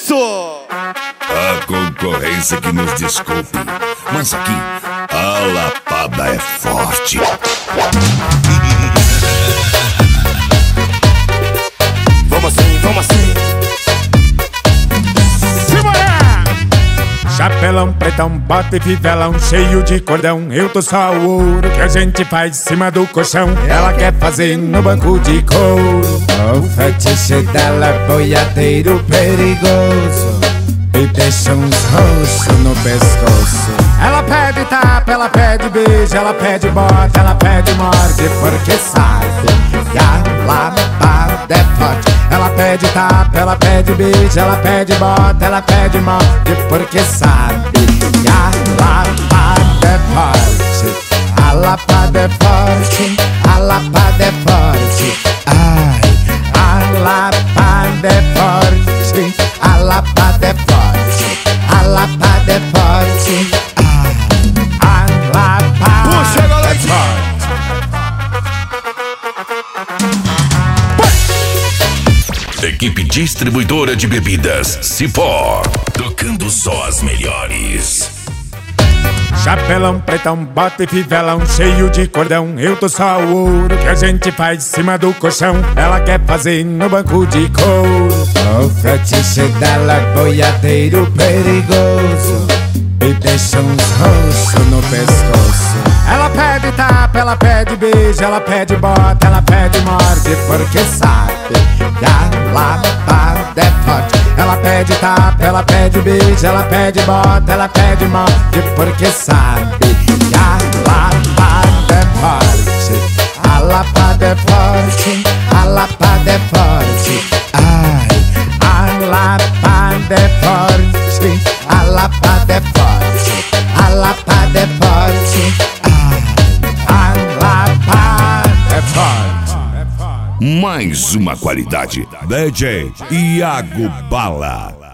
isso! A concorrência que nos desculpe, mas aqui a lapada é forte. Vamos assim, vamos assim. Chapelão, pretão, bota e fivelão, cheio de cordão. Eu tô só o ouro que a gente faz em cima do colchão. Ela quer fazer no banco de couro. O fetiche dela é boiadeiro perigoso e deixa uns roxos no pescoço. Ela pede tapa, ela pede beijo, ela pede bota, ela pede morde, porque sabe que a lapada é forte. Ela pede tapa, ela pede beijo, ela pede bota, ela pede morde, porque sabe que a lapada é forte. A lapada é forte, a lapada é forte. Ai, a lapada é forte, a lapada é forte, a lapada é forte. A lapada é forte. Equipe distribuidora de bebidas Cipó, tocando só as melhores. Chapelão, pretão, bota e fivelão, cheio de cordão. Eu tô só o ouro que a gente faz em cima do colchão. Ela quer fazer no banco de couro. O fetiche dela é boiadeiro perigoso e deixa uns roxos no pescoço. Ela pede tapa, ela pede beijo, ela pede bota, ela pede morde, porque sabe que a lapada é forte. Ela pede tapa, ela pede beijo, ela pede bota, ela pede morde, porque sabe que a lapada é forte. A lapada é forte, a lapada é forte. Ai, a lapada é forte, a lapada é forte, a lapada é forte. A lapada é forte. Mais uma qualidade. DJ Iago Bala.